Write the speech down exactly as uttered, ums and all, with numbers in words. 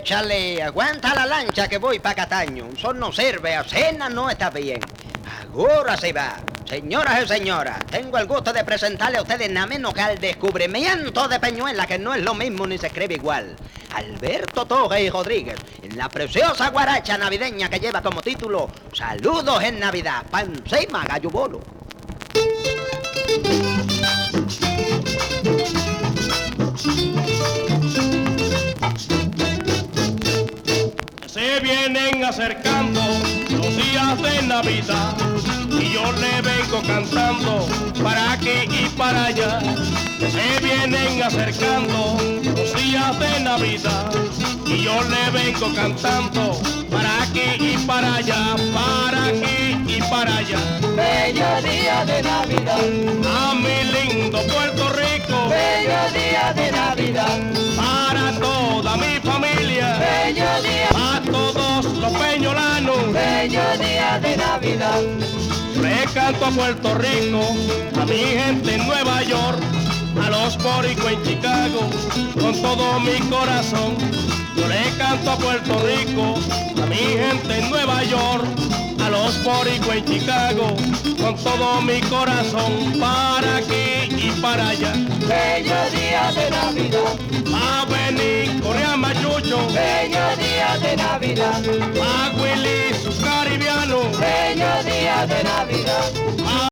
Cónchale, aguanta la lancha que voy pa' Cataño. Un sol no sirve, a cena no está bien. Ahora se va. Señoras y señoras, tengo el gusto de presentarle a ustedes nada menos que al descubrimiento de Peñuela, que no es lo mismo ni se escribe igual. Alberto Torres y Rodríguez, en la preciosa guaracha navideña que lleva como título Saludos en Navidad, pa' encima, gallo bolo. Se vienen acercando los días de Navidad y yo le vengo cantando para aquí y para allá. Se vienen acercando los días de Navidad y yo le vengo cantando para aquí y para allá, para aquí y para allá. Bello día de Navidad, A mi lindo Puerto Rico, bello día de Navidad, para toda mi familia, bello día, a todos los peñolanos. bello día de Navidad. Le canto a Puerto Rico, a mi gente en Nueva York, a los boricos en Chicago, con todo mi corazón. Yo le canto a Puerto Rico, a mi gente en Nueva York, a los boricos en Chicago, con todo mi corazón, para aquí y para allá. Bello día de Navidad, A venir Corea Machucho, bello día de Navidad, a Willy sus caribianos, bello día de Navidad. a